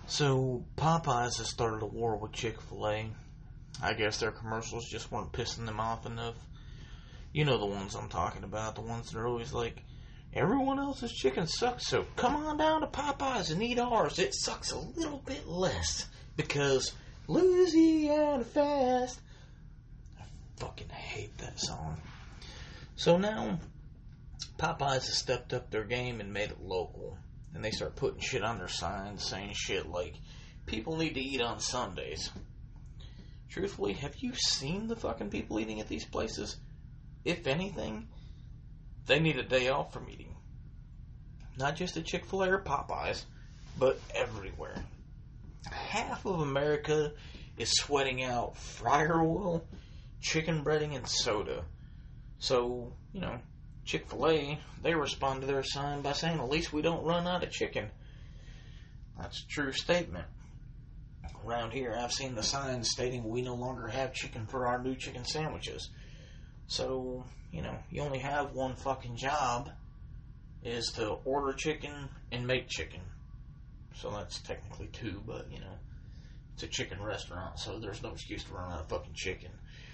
So, Popeyes has started a war with Chick-fil-A. I guess their commercials just weren't pissing them off enough. You know the ones I'm talking about, the ones that are always like, everyone else's chicken sucks, so come on down to Popeyes and eat ours. It sucks a little bit less, because Louisiana Fast. I fucking hate that song. So now, Popeyes has stepped up their game and made it local. And they start putting shit on their signs saying shit like, people need to eat on Sundays. Truthfully, have you seen the fucking people eating at these places? If anything, they need a day off from eating. Not just at Chick-fil-A or Popeyes, but everywhere. Half of America is sweating out fryer oil, chicken breading, and soda. So, Chick-fil-A, they respond to their sign by saying, at least we don't run out of chicken. That's a true statement. Around here, I've seen the signs stating we no longer have chicken for our new chicken sandwiches. So, you only have one fucking job, is to order chicken and make chicken. So that's technically two, but, it's a chicken restaurant, so there's no excuse to run out of fucking chicken.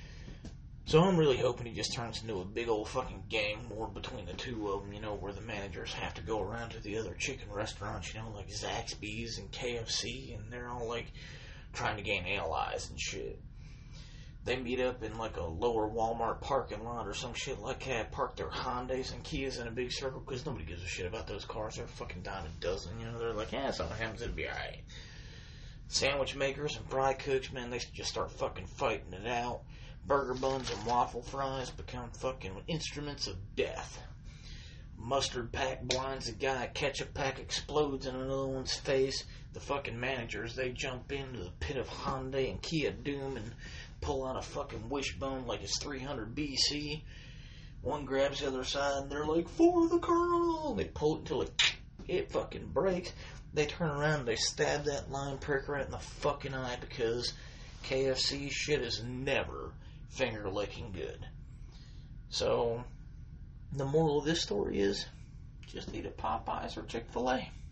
So I'm really hoping he just turns into a big old fucking gang war between the two of them, where the managers have to go around to the other chicken restaurants, like Zaxby's and KFC, and they're all, trying to gain allies and shit. They meet up in, a lower Walmart parking lot or some shit like that, park their Hondas and Kias in a big circle, because nobody gives a shit about those cars. They're fucking dime a dozen, they're like, something happens, it'll be alright. Sandwich makers and fry cooks, man, they just start fucking fighting it out. Burger buns and waffle fries become fucking instruments of death. Mustard pack blinds a guy, ketchup pack explodes in another one's face. The fucking managers, they jump into the pit of Hyundai and Kia doom and pull out a fucking wishbone like it's 300 BC. One grabs the other side and they're like, for the colonel! They pull it until it fucking breaks. They turn around and they stab that line prick right in the fucking eye, because KFC shit is never finger licking good. So, the moral of this story is, just eat at Popeyes or Chick-fil-A.